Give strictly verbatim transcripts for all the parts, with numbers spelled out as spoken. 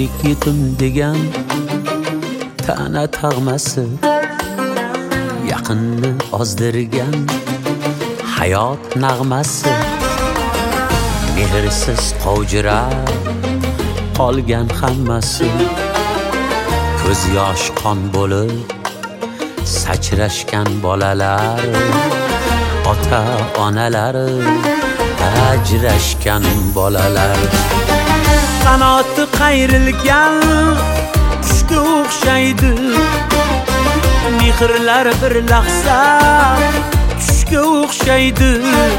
tirik yetim degan ta'na tag'masi, yaqinni ozdirgan hayot nag'masi, mehrsiz qovjirab qolgan hammasi, ko'z yosh qon bo'lib sachrashgan bolalar, ota onalari ajrashgan bolalar, qanoti qayrilgan qushga o'xshaydi, mehrlar bir lahza tushga o'xshaydi,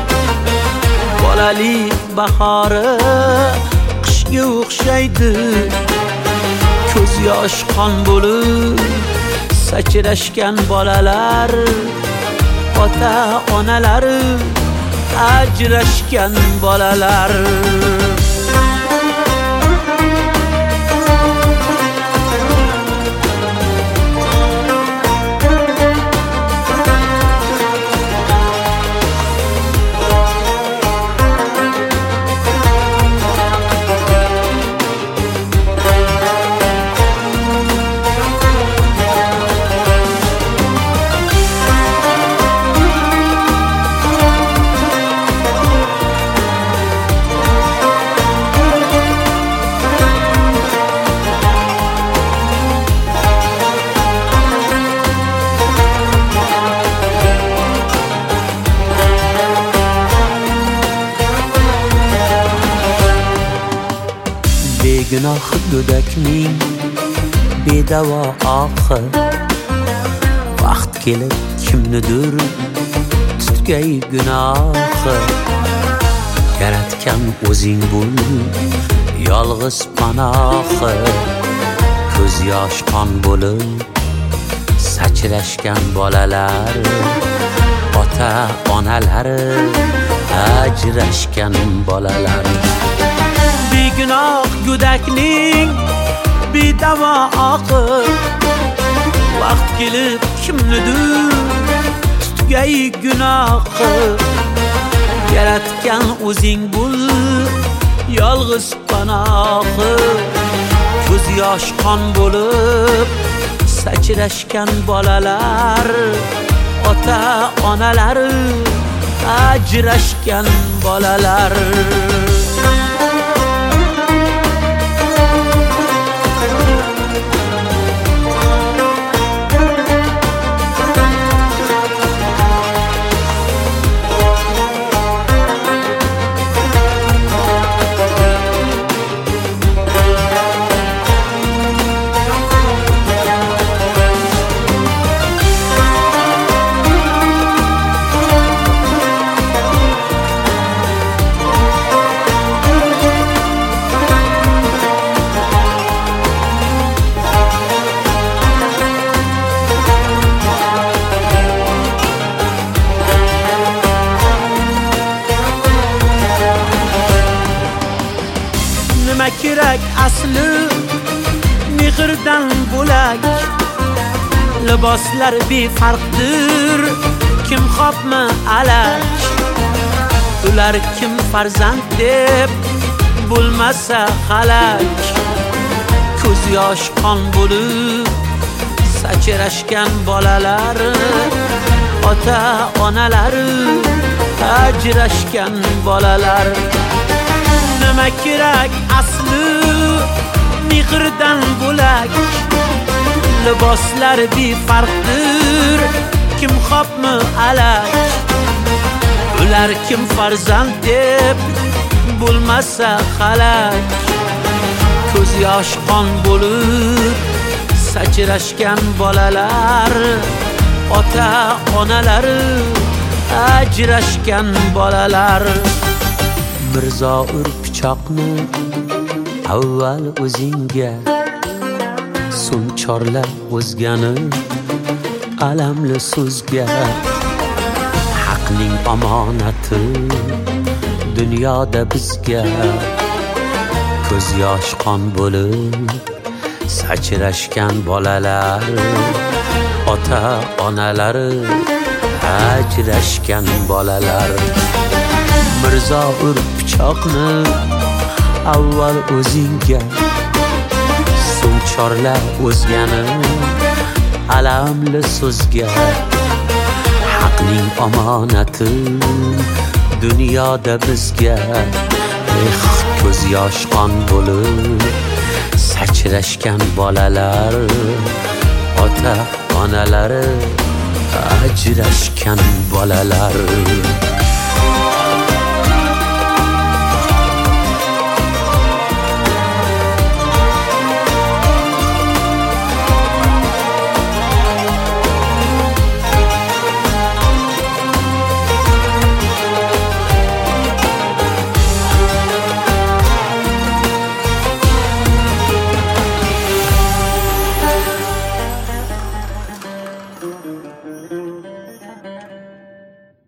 bolalik bahori qishga o'xshaydi, ko'z yosh qon bo'lib sachrashgan bolalar, ota onalari ajrashgan bolalar. Gunoh go'dakning bedavo oqi, vaqt kelib kimnidir tutgay gunohi, yaratgan o'zing bo'l yolg'iz panohi, ko'z yosh qon bo'lib sachrashgan bolalar, ota onalari ajrashgan bolalar. Begunoh go'dakning bedavo oqi, vaqt kelib kimnidir tutgay gunohi, yaratgan o'zing bo'l yolg'iz panohi, ko'z yosh qon bo'lib sachrashgan bolalar, ota onalari ajrashgan bolalar. Nima kerak asli mehrdan bo'lak, liboslar befarqdir kim xopmi alak, ular kim farzand deb bo'lmasa halak, ko'z yosh qon bo'lib sachrashgan bolalar, ota onalari ajrashgan bolalar. Nima kerak asli mehrdan bo'lak, liboslar befarqdir kim xopmi alak, ular kim farzand deb bo'lmasa halak, ko'z yosh qon bo'lib sachrashgan bolalar, ota onalari ajrashgan bolalar. Mirzo ur pichoqni avval o'zingga, so'ng chorla o'zgani alamli so'zga, haqning omonati dunyoda bizga, ko'z yosh qon bo'lib sachrashgan bolalar, ota onalari ajrashgan bolalar. Mirzo ur pichoqni avval o'zingga, chorla o'zgani alamli so'zga haqning omonati dunyoda bizga eh ko'z yosh qon bo'lib sachrashgan bolalar ota onalari ajrashgan bolalar